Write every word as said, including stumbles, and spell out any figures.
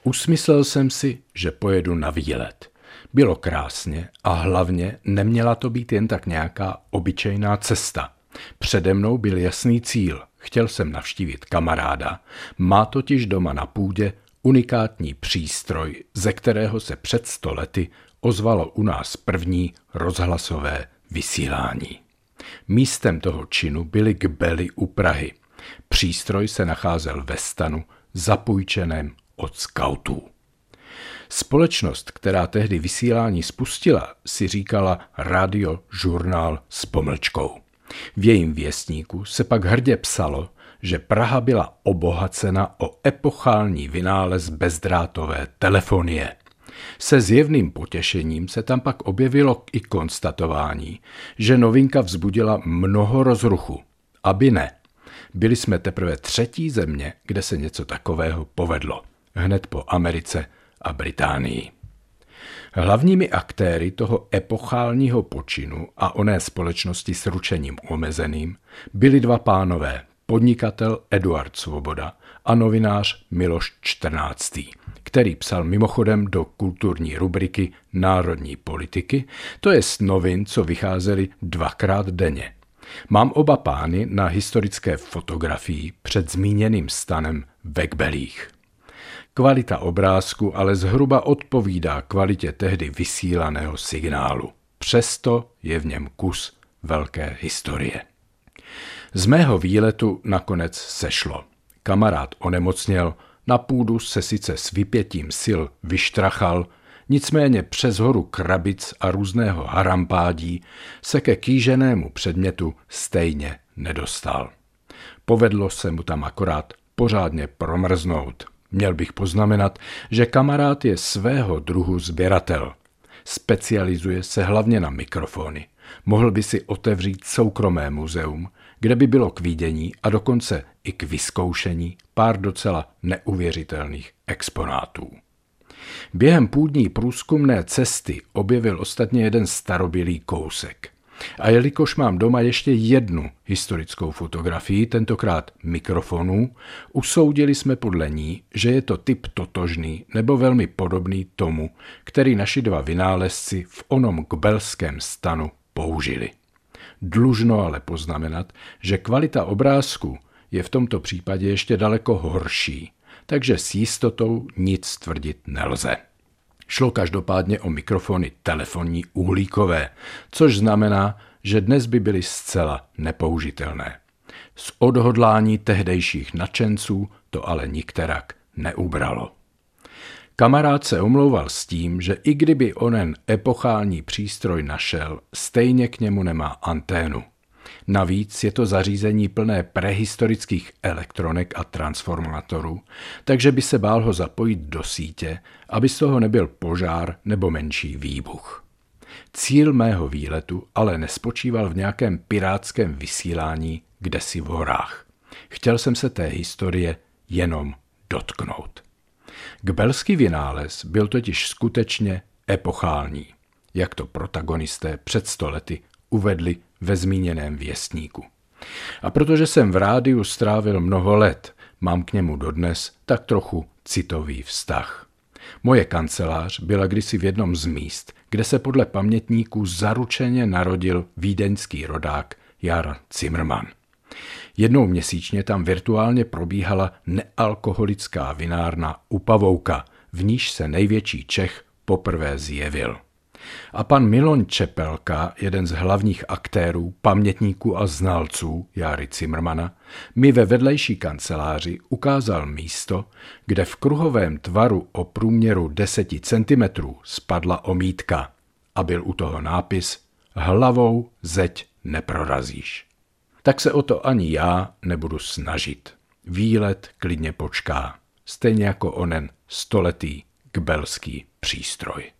Usmyslel jsem si, že pojedu na výlet. Bylo krásně a hlavně neměla to být jen tak nějaká obyčejná cesta. Přede mnou byl jasný cíl. Chtěl jsem navštívit kamaráda. Má totiž doma na půdě unikátní přístroj, ze kterého se před sto lety ozvalo u nás první rozhlasové vysílání. Místem toho činu byly Kbely u Prahy. Přístroj se nacházel ve stanu zapůjčeném od skautů. Společnost, která tehdy vysílání spustila, si říkala Radiožurnál s pomlčkou. V jejím věstníku se pak hrdě psalo, že Praha byla obohacena o epochální vynález bezdrátové telefonie. Se zjevným potěšením se tam pak objevilo i konstatování, že novinka vzbudila mnoho rozruchu. Aby ne. Byli jsme teprve třetí země, kde se něco takového povedlo. Hned po Americe a Británii. Hlavními aktéry toho epochálního počinu a oné společnosti s ručením omezeným byli dva pánové, podnikatel Eduard Svoboda a novinář Miloš čtrnáctý, který psal mimochodem do kulturní rubriky Národní politiky, to jest novin, co vycházely dvakrát denně. Mám oba pány na historické fotografii před zmíněným stanem ve Kbelích. Kvalita obrázku ale zhruba odpovídá kvalitě tehdy vysílaného signálu. Přesto je v něm kus velké historie. Z mého výletu nakonec sešlo. Kamarád onemocněl, na půdu se sice s vypětím sil vyštrachal, nicméně přes horu krabic a různého harampádí se ke kýženému předmětu stejně nedostal. Povedlo se mu tam akorát pořádně promrznout. Měl bych poznamenat, že kamarád je svého druhu sběratel. Specializuje se hlavně na mikrofony. Mohl by si otevřít soukromé muzeum, kde by bylo k vidění a dokonce i k vyzkoušení pár docela neuvěřitelných exponátů. Během půdní průzkumné cesty objevil ostatně jeden starobylý kousek. A jelikož mám doma ještě jednu historickou fotografii, tentokrát mikrofonů, usoudili jsme podle ní, že je to typ totožný nebo velmi podobný tomu, který naši dva vynálezci v onom kbelském stanu použili. Dlužno ale poznamenat, že kvalita obrázku je v tomto případě ještě daleko horší, takže s jistotou nic tvrdit nelze. Šlo každopádně o mikrofony telefonní uhlíkové, což znamená, že dnes by byly zcela nepoužitelné. Z odhodlání tehdejších nadšenců to ale nikterak neubralo. Kamarád se omlouval s tím, že i kdyby onen epochální přístroj našel, stejně k němu nemá anténu. Navíc je to zařízení plné prehistorických elektronek a transformátorů, takže by se bál ho zapojit do sítě, aby z toho nebyl požár nebo menší výbuch. Cíl mého výletu ale nespočíval v nějakém pirátském vysílání kdesi v horách. Chtěl jsem se té historie jenom dotknout. Kbelský vynález byl totiž skutečně epochální, jak to protagonisté před sto lety uvedli ve zmíněném věstníku. A protože jsem v rádiu strávil mnoho let, mám k němu dodnes tak trochu citový vztah. Moje kancelář byla kdysi v jednom z míst, kde se podle pamětníků zaručeně narodil vídeňský rodák Jar Zimmermann. Jednou měsíčně tam virtuálně probíhala nealkoholická vinárna u Pavouka, v níž se největší Čech poprvé zjevil. A pan Miloň Čepelka, jeden z hlavních aktérů, pamětníků a znalců Járy Zimmermana, mi ve vedlejší kanceláři ukázal místo, kde v kruhovém tvaru o průměru deseti centimetrů spadla omítka a byl u toho nápis Hlavou zeď neprorazíš. Tak se o to ani já nebudu snažit. Výlet klidně počká, stejně jako onen stoletý kbelský přístroj.